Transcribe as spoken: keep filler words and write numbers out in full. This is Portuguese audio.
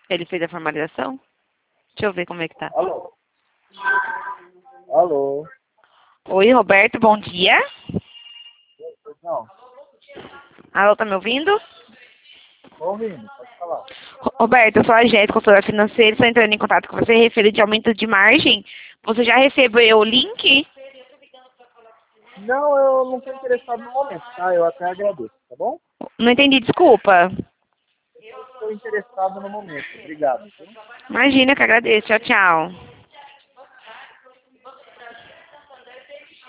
Ele fez a formalização? Deixa eu ver como é que tá. Alô? Alô? Oi, Roberto, bom dia. Não, Alô, tá me ouvindo? tô ouvindo, pode falar. Ro- Roberto, eu sou a Jéssica, consultora financeira, estou entrando em contato com você referente ao aumento de margem. Você já recebeu o link? Não, eu não tô interessado no momento, tá? Eu até agradeço, tá bom? Não entendi, desculpa. Eu não estou interessado no momento. Obrigado. Viu? Imagina que agradeço. Tchau, tchau.